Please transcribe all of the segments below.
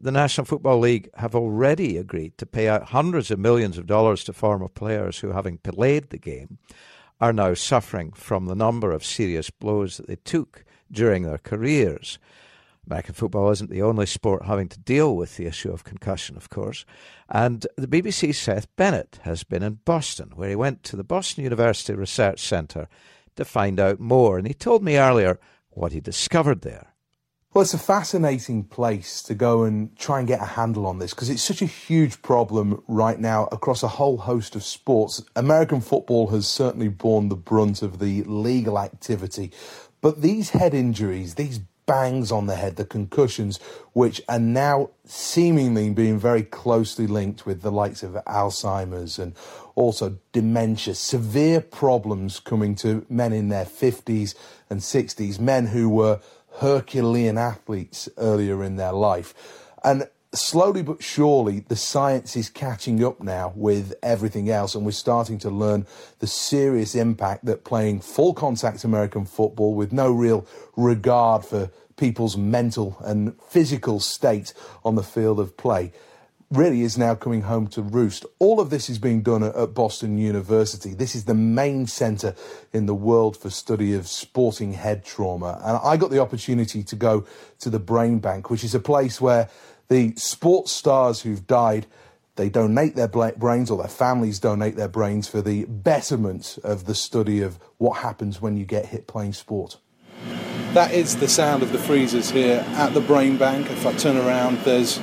the National Football League have already agreed to pay out hundreds of millions of dollars to former players who, having played the game, are now suffering from the number of serious blows that they took during their careers. American football isn't the only sport having to deal with the issue of concussion, of course. And the BBC's Seth Bennett has been in Boston, where he went to the Boston University Research Centre to find out more. And he told me earlier what he discovered there. Well, it's a fascinating place to go and try and get a handle on this because it's such a huge problem right now across a whole host of sports. American football has certainly borne the brunt of the legal activity. But these head injuries, these bangs on the head, the concussions, which are now seemingly being very closely linked with the likes of Alzheimer's and also dementia, severe problems coming to men in their 50s and 60s, men who were Herculean athletes earlier in their life. And slowly but surely, the science is catching up now with everything else, and we're starting to learn the serious impact that playing full contact American football with no real regard for people's mental and physical state on the field of play really is now coming home to roost. All of this is being done at Boston University. This is the main centre in the world for study of sporting head trauma. And I got the opportunity to go to the Brain Bank, which is a place where the sports stars who've died, they donate their brains, or their families donate their brains for the betterment of the study of what happens when you get hit playing sport. That is the sound of the freezers here at the Brain Bank. If I turn around, there's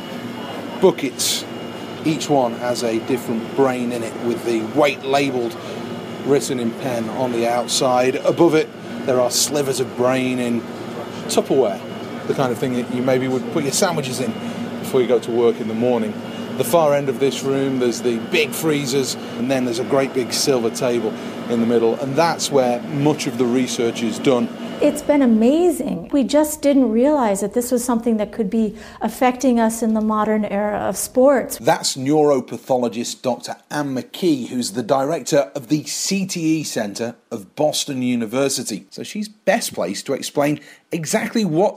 buckets. Each one has a different brain in it with the weight labelled, written in pen on the outside. Above it, there are slivers of brain in Tupperware, the kind of thing that you maybe would put your sandwiches in before you go to work in the morning. The far end of this room, there's the big freezers, and then there's a great big silver table in the middle, and that's where much of the research is done. It's been amazing. We just didn't realize that this was something that could be affecting us in the modern era of sports. That's neuropathologist Dr. Anne McKee, who's the director of the CTE Centre of Boston University. So she's best placed to explain exactly what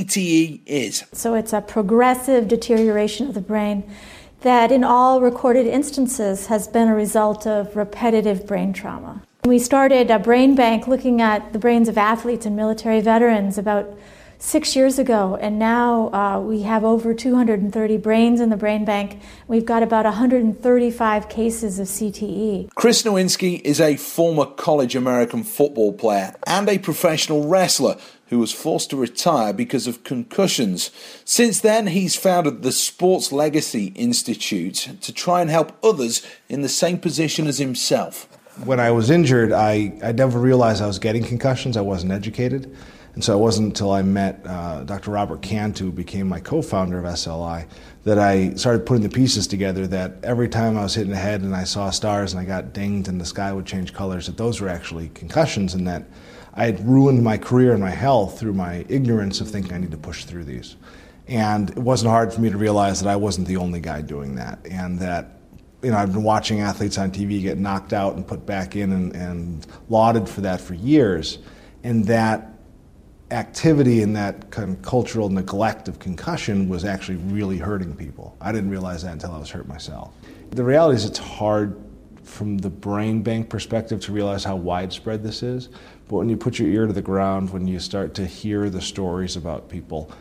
CTE is. So it's a progressive deterioration of the brain that in all recorded instances has been a result of repetitive brain trauma. We started a brain bank looking at the brains of athletes and military veterans about 6 years ago, and now we have over 230 brains in the brain bank. We've got about 135 cases of CTE. Chris Nowinski is a former college American football player and a professional wrestler who was forced to retire because of concussions. Since then, he's founded the Sports Legacy Institute to try and help others in the same position as himself. When I was injured, I never realized I was getting concussions. I wasn't educated. And so it wasn't until I met Dr. Robert Cantu, who became my co-founder of SLI, that I started putting the pieces together that every time I was hitting the head and I saw stars and I got dinged and the sky would change colors, that those were actually concussions, and that I had ruined my career and my health through my ignorance of thinking I need to push through these. And it wasn't hard for me to realize that I wasn't the only guy doing that, and that I've been watching athletes on TV get knocked out and put back in and lauded for that for years. And that activity and that kind of cultural neglect of concussion was actually really hurting people. I didn't realize that until I was hurt myself. The reality is it's hard from the brain bank perspective to realize how widespread this is. But when you put your ear to the ground, when you start to hear the stories about people,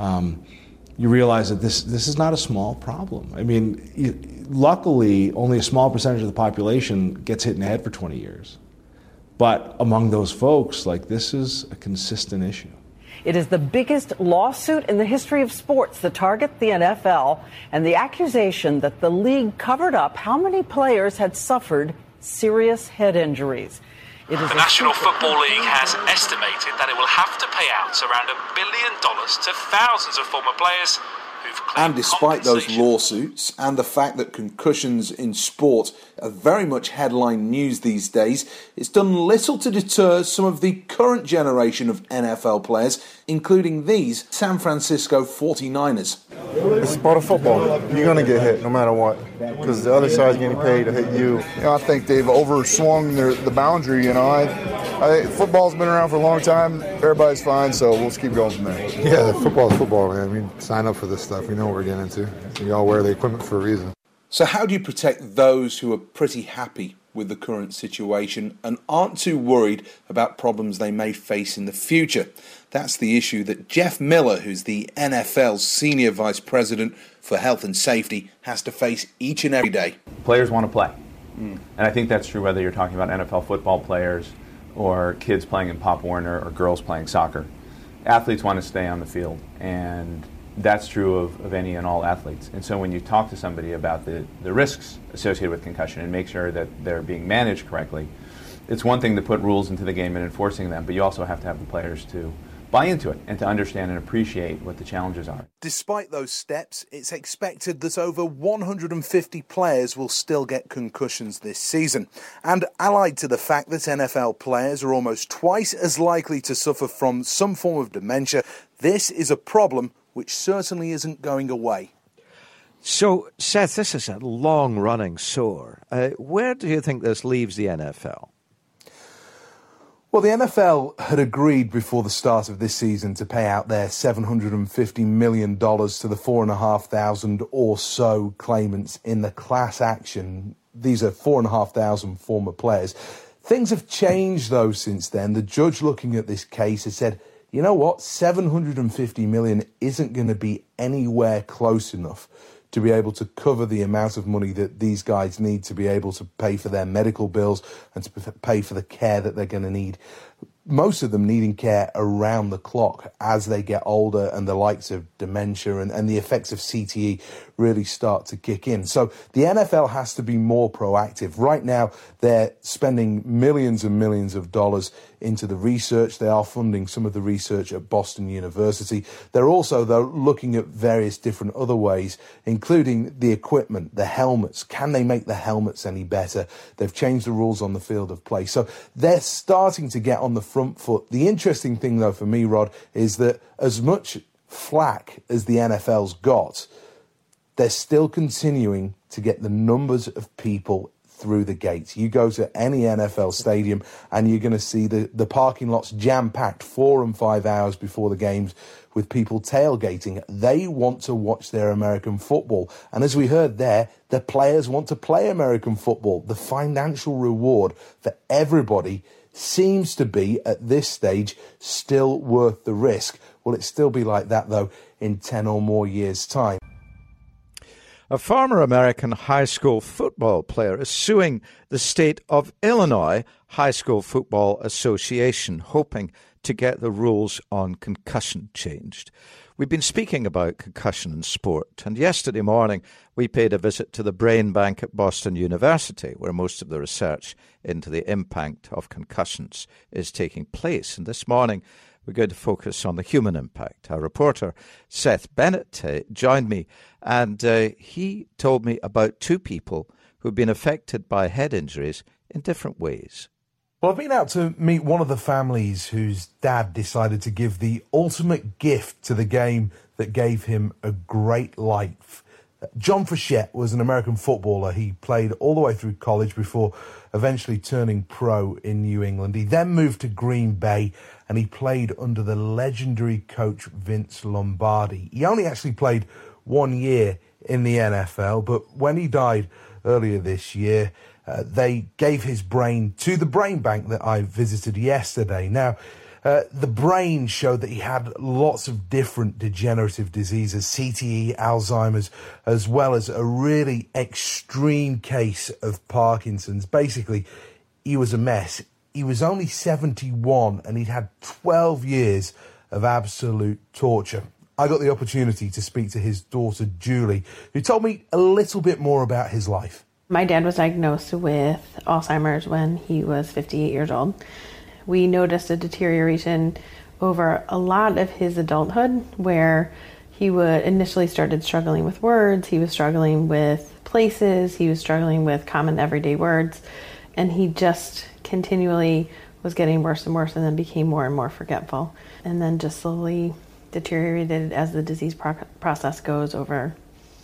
you realize that this is not a small problem. I mean, luckily, only a small percentage of the population gets hit in the head for 20 years. But among those folks, this is a consistent issue. It is the biggest lawsuit in the history of sports that target the NFL, and the accusation that the league covered up how many players had suffered serious head injuries. The National Football League has estimated that it will have to pay out around $1 billion to thousands of former players who've claimed And despite those lawsuits and the fact that concussions in sport are very much headline news these days, it's done little to deter some of the current generation of NFL players, including these San Francisco 49ers. It's part of football. You're going to get hit no matter what, because the other side's getting paid to hit you. I think they've overswung the boundary. Football's been around for a long time. Everybody's fine, so we'll just keep going from there. Yeah, football's football, man. I mean, sign up for this stuff. We know what we're getting into. We all wear the equipment for a reason. So how do you protect those who are pretty happy with the current situation and aren't too worried about problems they may face in the future? That's the issue that Jeff Miller, who's the NFL's Senior Vice President for Health and Safety, has to face each and every day. Players want to play. And I think that's true whether you're talking about NFL football players or kids playing in Pop Warner or girls playing soccer. Athletes want to stay on the field, and that's true of any and all athletes. And so when you talk to somebody about the risks associated with concussion and make sure that they're being managed correctly, it's one thing to put rules into the game and enforcing them, but you also have to have the players to buy into it and to understand and appreciate what the challenges are. Despite those steps, it's expected that over 150 players will still get concussions this season. And allied to the fact that NFL players are almost twice as likely to suffer from some form of dementia, this is a problem which certainly isn't going away. So, Seth, this is a long-running sore. Where do you think this leaves the NFL? Well, the NFL had agreed before the start of this season to pay out their $750 million to the 4,500 or so claimants in the class action. These are 4,500 former players. Things have changed, though, since then. The judge looking at this case has said, you know what, $750 million isn't going to be anywhere close enough to be able to cover the amount of money that these guys need to be able to pay for their medical bills and to pay for the care that they're going to need. Most of them needing care around the clock as they get older and the likes of dementia and the effects of CTE really start to kick in. So the NFL has to be more proactive. Right now, they're spending millions and millions of dollars into the research. They are funding some of the research at Boston University. They're also, though, looking at various different other ways, including the equipment, the helmets. Can they make the helmets any better? They've changed the rules on the field of play. So they're starting to get on the front foot. The interesting thing, though, for me, Rod, is that as much flack as the NFL's got, they're still continuing to get the numbers of people through the gates. You go to any NFL stadium and you're going to see the parking lots jam-packed 4 and 5 hours before the games with people tailgating. They want to watch their American football. And as we heard there, the players want to play American football. The financial reward for everybody seems to be, at this stage, still worth the risk. Will it still be like that, though, in 10 or more years' time? A former American high school football player is suing the state of Illinois High School Football Association, hoping to get the rules on concussion changed. We've been speaking about concussion in sport, and yesterday morning we paid a visit to the Brain Bank at Boston University, where most of the research into the impact of concussions is taking place. And this morning we're going to focus on the human impact. Our reporter, Seth Bennett, joined me, and he told me about 2 people who've been affected by head injuries in different ways. Well, I've been out to meet one of the families whose dad decided to give the ultimate gift to the game that gave him a great life. John Frechette was an American footballer. He played all the way through college before eventually turning pro in New England. He then moved to Green Bay and he played under the legendary coach Vince Lombardi. He only actually played 1 year in the NFL, but when he died earlier this year, they gave his brain to the Brain Bank that I visited yesterday. Now, the brain showed that he had lots of different degenerative diseases, CTE, Alzheimer's, as well as a really extreme case of Parkinson's. Basically, he was a mess. He was only 71 and he'd had 12 years of absolute torture. I got the opportunity to speak to his daughter, Julie, who told me a little bit more about his life. My dad was diagnosed with Alzheimer's when he was 58 years old. We noticed a deterioration over a lot of his adulthood where he would initially started struggling with words, he was struggling with places, he was struggling with common everyday words, and he just continually was getting worse and worse and then became more and more forgetful and then just slowly deteriorated as the disease process goes over,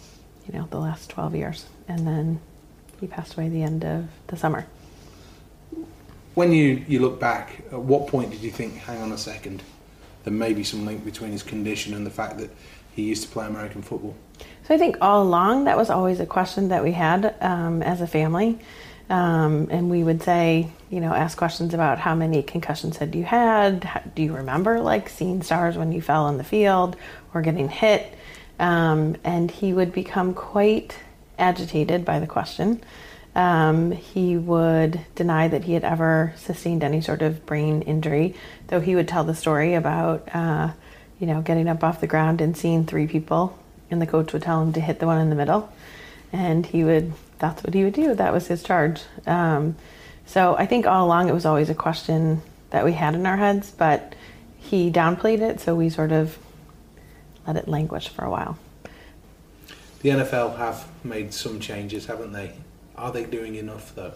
the last 12 years. And then he passed away at the end of the summer. When you look back, at what point did you think, hang on a second, there may be some link between his condition and the fact that he used to play American football? So I think all along that was always a question that we had as a family. And we would say, ask questions about how many concussions had you had? Do you remember seeing stars when you fell on the field or getting hit? And he would become quite agitated by the question. He would deny that he had ever sustained any sort of brain injury, though he would tell the story about, getting up off the ground and seeing 3 people, and the coach would tell him to hit the one in the middle. And that's what he would do. That was his charge. So I think all along it was always a question that we had in our heads, but he downplayed it, so we sort of let it languish for a while. The NFL have made some changes, haven't they? Are they doing enough, though?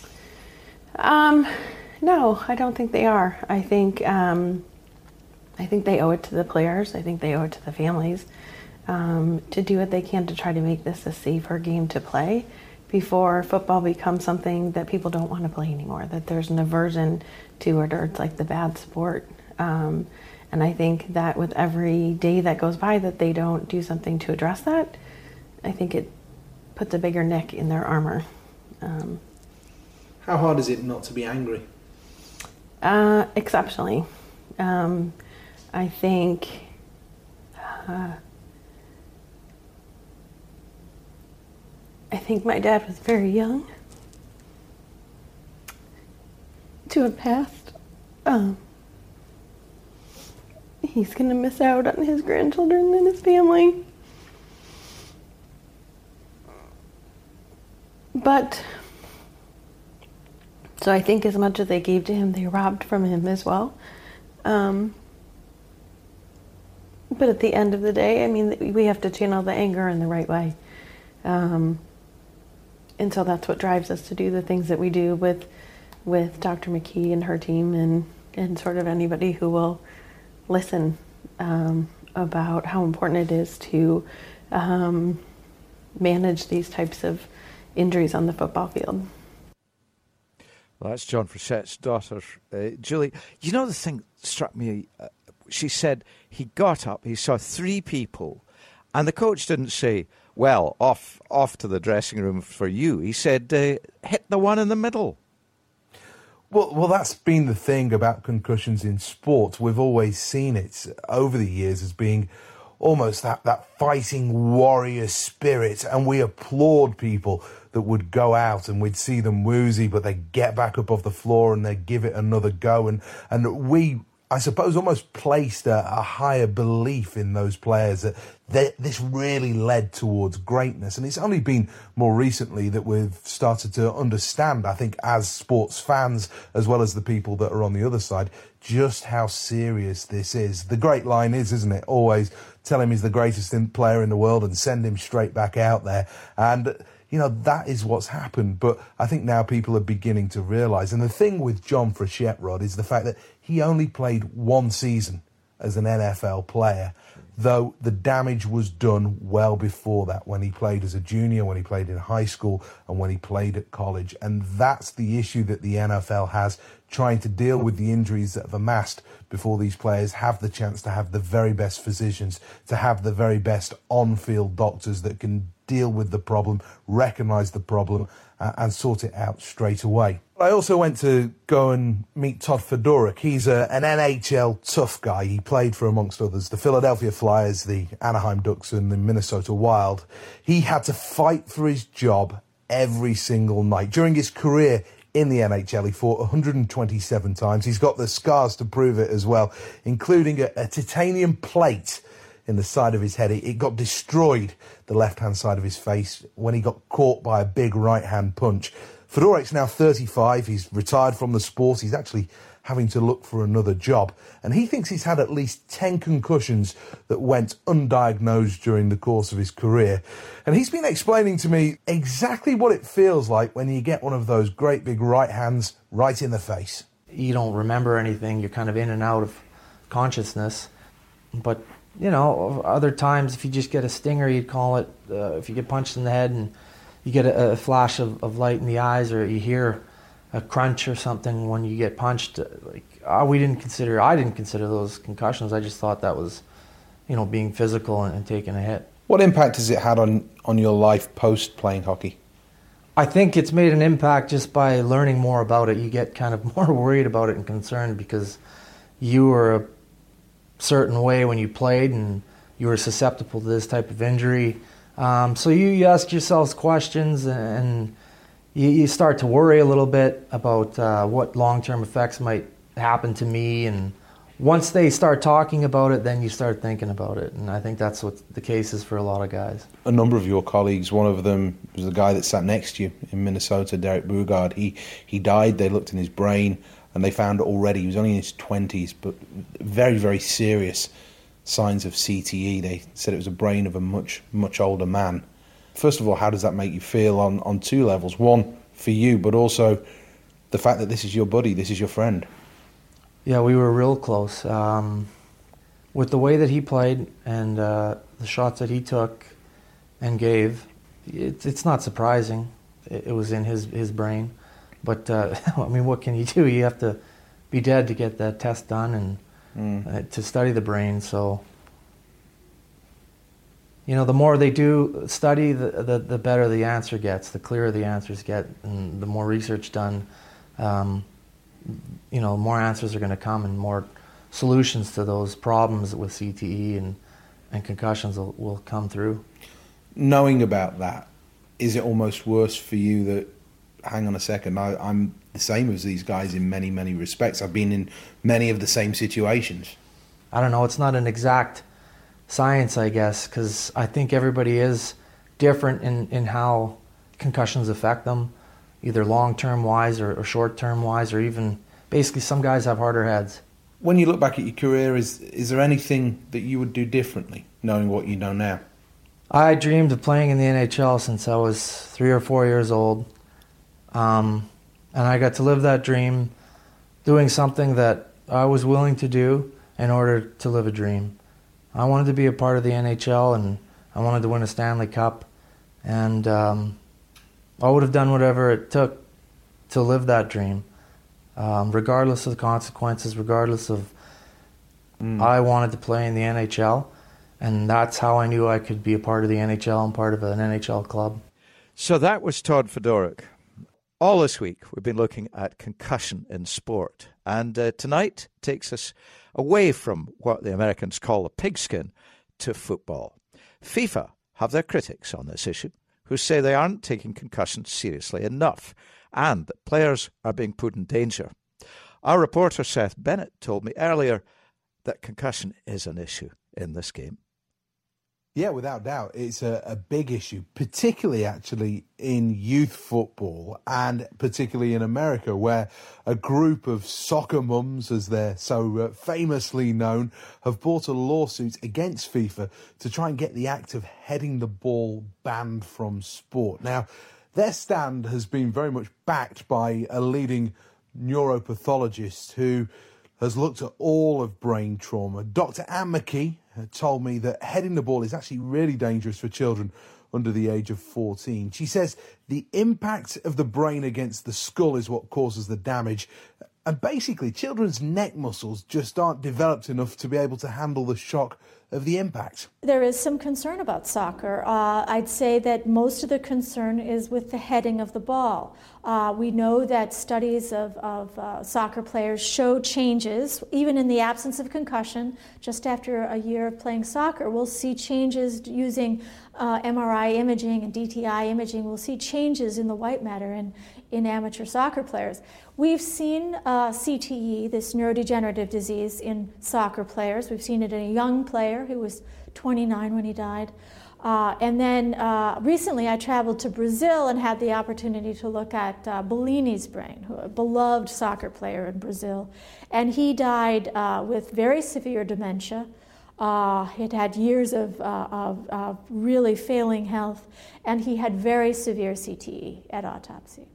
No, I don't think they are. I think they owe it to the players. I think they owe it to the families to do what they can to try to make this a safer game to play before football becomes something that people don't want to play anymore, that there's an aversion to it, or it's like the bad sport. And I think that with every day that goes by that they don't do something to address that, I think it puts a bigger nick in their armor. How hard is it not to be angry? Exceptionally. I think my dad was very young to have passed. He's going to miss out on his grandchildren and his family. But, so I think as much as they gave to him, they robbed from him as well. But at the end of the day, we have to channel the anger in the right way. And so that's what drives us to do the things that we do with Dr. McKee and her team and sort of anybody who will listen about how important it is to manage these types of injuries on the football field. Well, that's John Frichette's daughter, Julie. The thing that struck me, she said he got up, he saw 3 people, and the coach didn't say, well, off to the dressing room for you. He said, hit the one in the middle. Well, that's been the thing about concussions in sport. We've always seen it over the years as being almost that fighting warrior spirit, and we applaud people that would go out and we'd see them woozy, but they get back up off the floor and they give it another go. And we, I suppose, almost placed a higher belief in those players that this really led towards greatness. And it's only been more recently that we've started to understand, I think, as sports fans, as well as the people that are on the other side, just how serious this is. The great line is, isn't it? Always tell him he's the greatest player in the world and send him straight back out there. And that is what's happened. But I think now people are beginning to realise. And the thing with John Frichette, Rod, is the fact that he only played 1 season as an NFL player, though the damage was done well before that, when he played as a junior, when he played in high school, and when he played at college. And that's the issue that the NFL has, trying to deal with the injuries that have amassed before these players have the chance to have the very best physicians, to have the very best on-field doctors that can deal with the problem, recognise the problem, and sort it out straight away. I also went to go and meet Todd Fedoruk. He's an NHL tough guy. He played for, amongst others, the Philadelphia Flyers, the Anaheim Ducks, and the Minnesota Wild. He had to fight for his job every single night. During his career in the NHL, he fought 127 times. He's got the scars to prove it as well, including a titanium plate in the side of his head. It got destroyed, the left-hand side of his face, when he got caught by a big right-hand punch. Fedoruk's now 35. He's retired from the sport. He's actually having to look for another job. And he thinks he's had at least 10 concussions that went undiagnosed during the course of his career. And he's been explaining to me exactly what it feels like when you get one of those great big right hands right in the face. You don't remember anything. You're kind of in and out of consciousness. But, other times if you just get a stinger, you'd call it, if you get punched in the head and you get a flash of light in the eyes, or you hear a crunch or something when you get punched. I didn't consider those concussions. I just thought that was, being physical and taking a hit. What impact has it had on your life post playing hockey? I think it's made an impact just by learning more about it. You get kind of more worried about it and concerned because you were a certain way when you played and you were susceptible to this type of injury. So you ask yourselves questions and you start to worry a little bit about what long-term effects might happen to me. And once they start talking about it, then you start thinking about it. And I think that's what the case is for a lot of guys. A number of your colleagues, one of them was the guy that sat next to you in Minnesota, Derek Boogaard. He died, they looked in his brain, and they found already, he was only in his 20s, but very, very serious signs of CTE. They said it was a brain of a much, much older man. First of all, how does that make you feel on two levels? One, for you, but also the fact that this is your buddy, this is your friend. Yeah, we were real close. With the way that he played and the shots that he took and gave, it's not surprising. It was in his brain. But, what can you do? You have to be dead to get that test done and to study the brain. So, the more they do study, the better the answer gets, the clearer the answers get, and the more research done, more answers are going to come and more solutions to those problems with CTE and concussions will come through. Knowing about that, is it almost worse for you that, hang on a second, I'm the same as these guys in many, many respects. I've been in many of the same situations. I don't know, it's not an exact science, I guess, because I think everybody is different in how concussions affect them, either long-term wise or short-term wise, or even basically some guys have harder heads. When you look back at your career, is there anything that you would do differently, knowing what you know now? I dreamed of playing in the NHL since I was 3 or 4 years old. And I got to live that dream doing something that I was willing to do in order to live a dream. I wanted to be a part of the NHL and I wanted to win a Stanley Cup. And I would have done whatever it took to live that dream, regardless of the consequences, regardless of I wanted to play in the NHL. And that's how I knew I could be a part of the NHL and part of an NHL club. So that was Todd Fedoruk. All this week, we've been looking at concussion in sport. And tonight takes us away from what the Americans call a pigskin to football. FIFA have their critics on this issue, who say they aren't taking concussions seriously enough and that players are being put in danger. Our reporter Seth Bennett told me earlier that concussion is an issue in this game. Yeah, without doubt. It's a big issue, particularly actually in youth football and particularly in America, where a group of soccer mums, as they're so famously known, have brought a lawsuit against FIFA to try and get the act of heading the ball banned from sport. Now, their stand has been very much backed by a leading neuropathologist who has looked at all of brain trauma. Dr. Anne McKee told me that heading the ball is actually really dangerous for children under the age of 14. She says the impact of the brain against the skull is what causes the damage. And basically, children's neck muscles just aren't developed enough to be able to handle the shock of the impact. There is some concern about soccer. I'd say that most of the concern is with the heading of the ball. We know that studies of soccer players show changes, even in the absence of concussion, just after a year of playing soccer. We'll see changes using MRI imaging and DTI imaging. We'll see changes in the white matter in amateur soccer players. We've seen CTE, this neurodegenerative disease, in soccer players. We've seen it in a young player who was 29 when he died. And then recently I traveled to Brazil and had the opportunity to look at Bellini's brain, a beloved soccer player in Brazil. And he died with very severe dementia. He'd had years of really failing health, and he had very severe CTE at autopsy.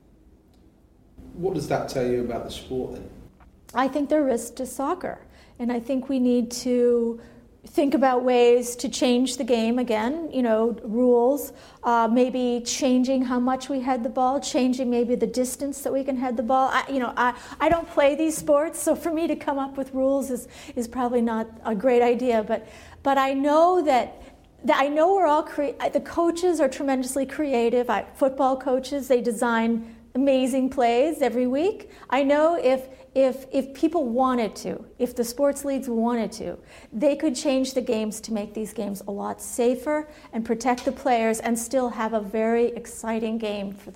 What does that tell you about the sport then? I think there are risks to soccer, and I think we need to think about ways to change the game again, rules, maybe changing how much we head the ball, changing maybe the distance that we can head the ball. I don't play these sports, so for me to come up with rules is probably not a great idea, but I know that I know we're all the coaches are tremendously creative. Football coaches, they design amazing plays every week. I know if people wanted to, if the sports leagues wanted to, they could change the games to make these games a lot safer and protect the players and still have a very exciting game for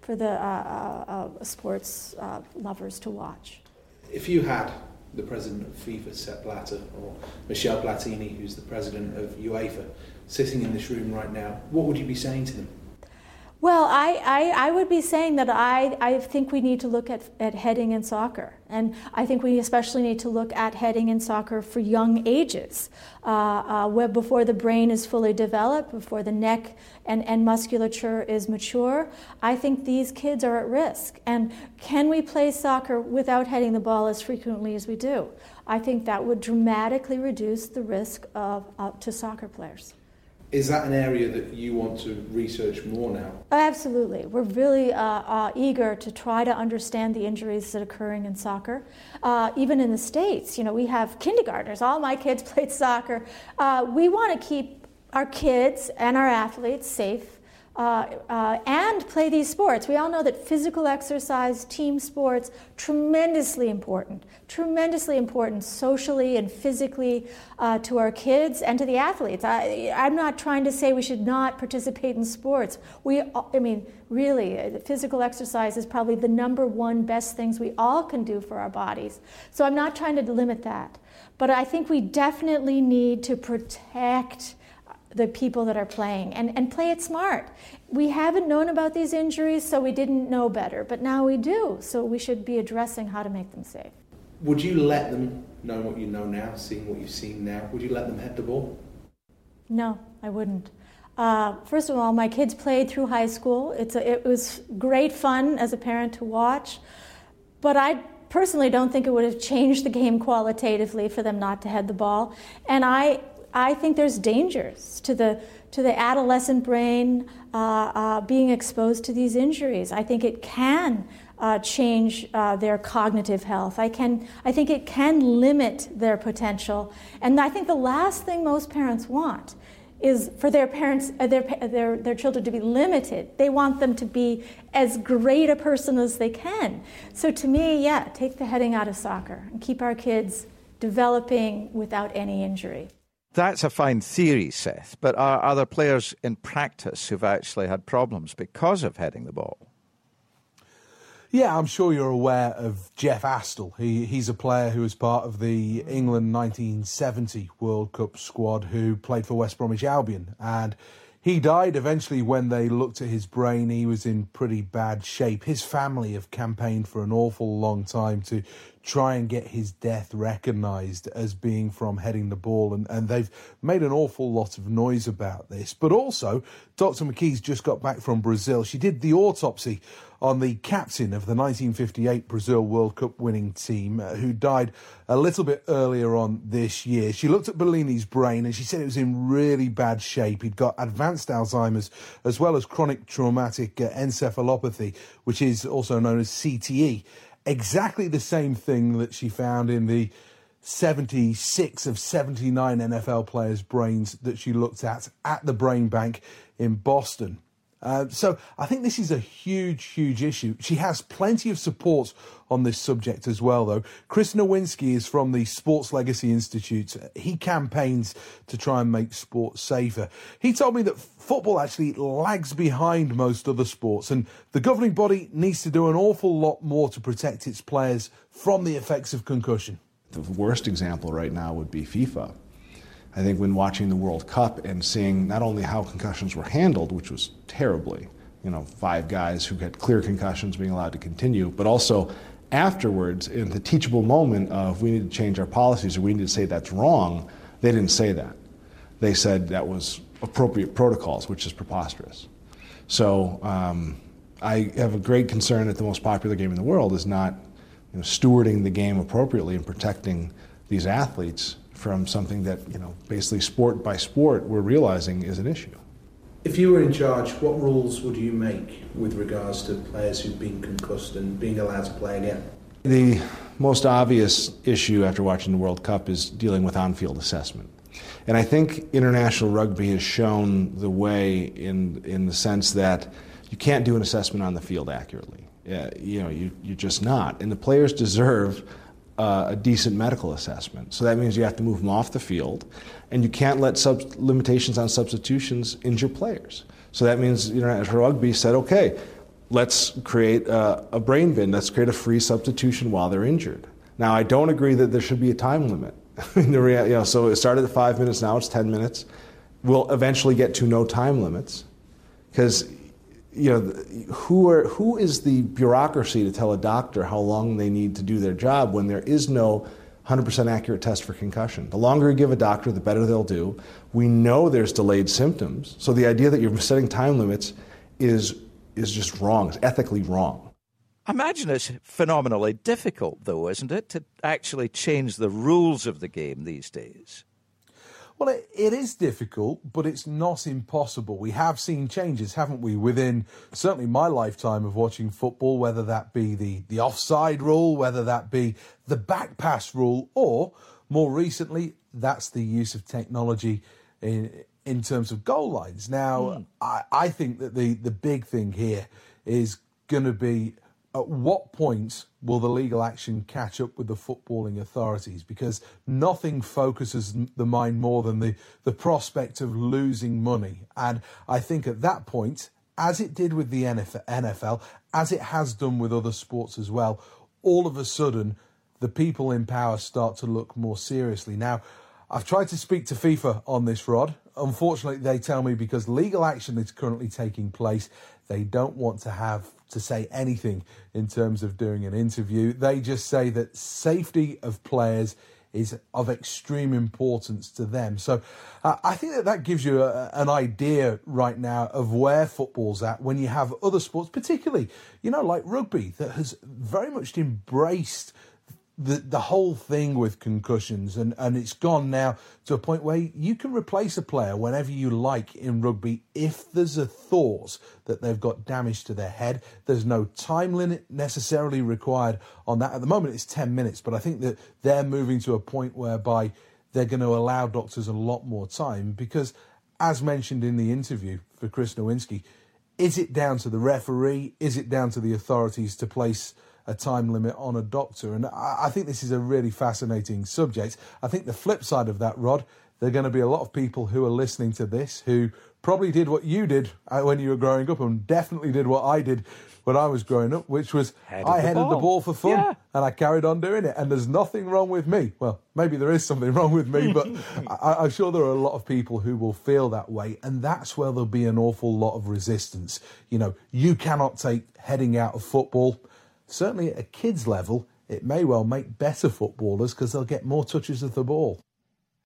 the sports lovers to watch. If you had the president of FIFA, Sepp Blatter, or Michel Platini, who's the president of UEFA, sitting in this room right now, what would you be saying to them? Well, I would be saying that I think we need to look at heading in soccer. And I think we especially need to look at heading in soccer for young ages, before the brain is fully developed, before the neck and musculature is mature. I think these kids are at risk. And can we play soccer without heading the ball as frequently as we do? I think that would dramatically reduce the risk to soccer players. Is that an area that you want to research more now? Absolutely. We're really eager to try to understand the injuries that are occurring in soccer. Even in the States, we have kindergartners. All my kids played soccer. We want to keep our kids and our athletes safe and play these sports. We all know that physical exercise, team sports, tremendously important socially and physically to our kids and to the athletes. I'm not trying to say we should not participate in sports. Really, physical exercise is probably the number one best things we all can do for our bodies. So I'm not trying to limit that. But I think we definitely need to protect the people that are playing and play it smart. We haven't known about these injuries, so we didn't know better, but now we do, so we should be addressing how to make them safe. Would you let them, knowing what you know now, seeing what you've seen now, would you let them head the ball? No, I wouldn't. First of all, my kids played through high school. It was great fun as a parent to watch, but I personally don't think it would have changed the game qualitatively for them not to head the ball. And I think there's dangers to the adolescent brain being exposed to these injuries. I think it can change their cognitive health. I think it can limit their potential. And I think the last thing most parents want is for their children to be limited. They want them to be as great a person as they can. So to me, take the heading out of soccer and keep our kids developing without any injury. That's a fine theory, Seth, but are there players in practice who've actually had problems because of heading the ball? Yeah, I'm sure you're aware of Jeff Astle. He's a player who was part of the England 1970 World Cup squad who played for West Bromwich Albion. And he died eventually when they looked at his brain. He was in pretty bad shape. His family have campaigned for an awful long time to try and get his death recognised as being from heading the ball. And they've made an awful lot of noise about this. But also, Dr. McKee's just got back from Brazil. She did the autopsy on the captain of the 1958 Brazil World Cup winning team, who died a little bit earlier on this year. She looked at Bellini's brain and she said it was in really bad shape. He'd got advanced Alzheimer's as well as chronic traumatic encephalopathy, which is also known as CTE. Exactly the same thing that she found in the 76 of 79 NFL players' brains that she looked at the Brain Bank in Boston. So I think this is a huge, huge issue. She has plenty of support on this subject as well, though. Chris Nowinski is from the Sports Legacy Institute. He campaigns to try and make sport safer. He told me that football actually lags behind most other sports, and the governing body needs to do an awful lot more to protect its players from the effects of concussion. The worst example right now would be FIFA. I think when watching the World Cup and seeing not only how concussions were handled, which was terribly, 5 guys who had clear concussions being allowed to continue, but also afterwards in the teachable moment of we need to change our policies or we need to say that's wrong, they didn't say that. They said that was appropriate protocols, which is preposterous. So I have a great concern that the most popular game in the world is not stewarding the game appropriately and protecting these athletes from something that, basically sport by sport we're realizing is an issue. If you were in charge, what rules would you make with regards to players who've been concussed and being allowed to play again? The most obvious issue after watching the World Cup is dealing with on-field assessment. And I think international rugby has shown the way in the sense that you can't do an assessment on the field accurately. You're just not. And the players deserve a decent medical assessment. So that means you have to move them off the field, and you can't let limitations on substitutions injure players. So that means international rugby said, okay, let's create a brain bin. Let's create a free substitution while they're injured. Now, I don't agree that there should be a time limit. So it started at 5 minutes, now it's 10 minutes. We'll eventually get to no time limits because, who is the bureaucracy to tell a doctor how long they need to do their job when there is no 100% accurate test for concussion? The longer you give a doctor, the better they'll do. We know there's delayed symptoms. So the idea that you're setting time limits is just wrong. It's ethically wrong. I imagine it's phenomenally difficult, though, isn't it, to actually change the rules of the game these days? Well, it is difficult, but it's not impossible. We have seen changes, haven't we, within certainly my lifetime of watching football, whether that be the offside rule, whether that be the back pass rule, or more recently, that's the use of technology in terms of goal lines. Now, I think that the big thing here is going to be at what point will the legal action catch up with the footballing authorities? Because nothing focuses the mind more than the prospect of losing money. And I think at that point, as it did with the NFL, as it has done with other sports as well, all of a sudden, the people in power start to look more seriously. Now, I've tried to speak to FIFA on this, Rod. Unfortunately, they tell me because legal action is currently taking place, they don't want to have to say anything in terms of doing an interview. They just say that safety of players is of extreme importance to them. So I think that gives you an idea right now of where football's at when you have other sports, particularly, like rugby, that has very much embraced the whole thing with concussions, and it's gone now to a point where you can replace a player whenever you like in rugby if there's a thought that they've got damage to their head. There's no time limit necessarily required on that. At the moment it's 10 minutes, but I think that they're moving to a point whereby they're going to allow doctors a lot more time because, as mentioned in the interview for Chris Nowinski, is it down to the referee? Is it down to the authorities to place a time limit on a doctor? And I think this is a really fascinating subject. I think the flip side of that, Rod, there are going to be a lot of people who are listening to this who probably did what you did when you were growing up and definitely did what I did when I was growing up, which was I headed the ball for fun and I carried on doing it. And there's nothing wrong with me. Well, maybe there is something wrong with me, but I'm sure there are a lot of people who will feel that way. And that's where there'll be an awful lot of resistance. You cannot take heading out of football. Certainly at a kid's level, it may well make better footballers because they'll get more touches of the ball.